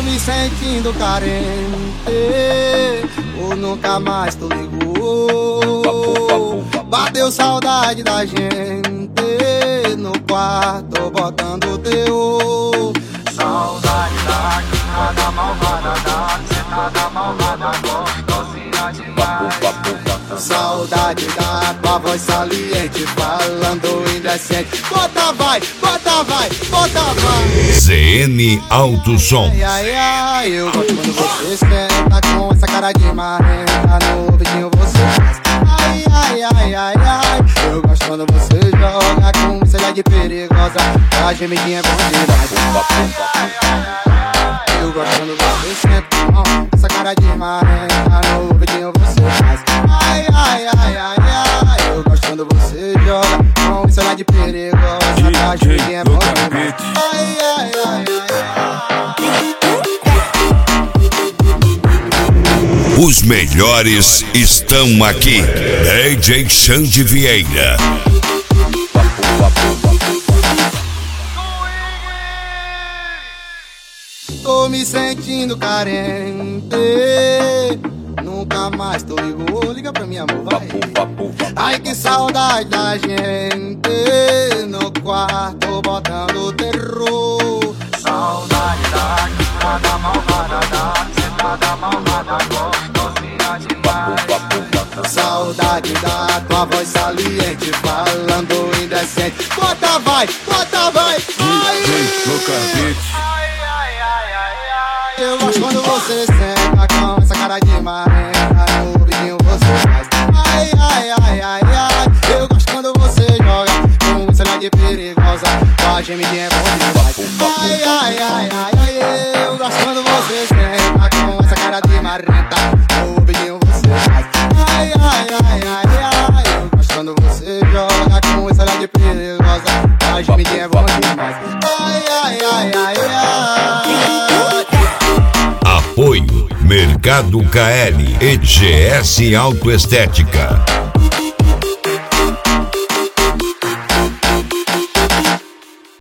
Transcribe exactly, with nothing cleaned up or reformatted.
me sentindo carente, ou nunca mais tu ligou. Bateu saudade da gente no quarto, botando teu. Saudade da quinada malvada, da sentada malvada, gostosinha demais. Saudade da tua voz saliente, falando indecente. Bota vai, bota vai, bota vai. Z N Alto Som. Ai, ai, ai, eu gosto quando você senta com essa cara de marrenta, no ouvidinho você faz. Ai, ai, ai, ai, ai, eu gosto quando você joga com selha de perigosa, a gemidinha é bom demais. Eu gosto quando você senta com essa cara de marrenta, no ouvidinho você faz. Ai, ai, ai, ai, ai, eu gosto quando você joga com selha de perigosa, a gemidinha é bom demais. Ai, ai, ai, ai. Os melhores estão aqui. D J Xande Vieira. Tô me sentindo carente, nunca mais tu ligou. Liga pra mim, amor, vai. Ai, que saudade da gente no quarto, botando terror. Saudade da quinada malvada, da sentada malvada, gostosinha demais. Saudade da tua voz saliente, falando indecente. Bota vai, bota vai, vai. Eu gosto quando você senta com essa cara de marrenta, no ouvidinho você faz. Ai, ai, ai, ai, ai, eu gosto quando você joga com selha de perigosa, com a gemidinha é bom demais. Ai, ai, ai, ai, ai, eu gosto quando você senta com essa cara de marrenta, no ouvidinho você faz. Ai, ai, ai, ai, ai, eu gosto quando você joga com selha de perigosa, com a gemidinha é bom demais. Ai, ai, ai, ai, ai. Apoio Mercado K L e G S Autoestética.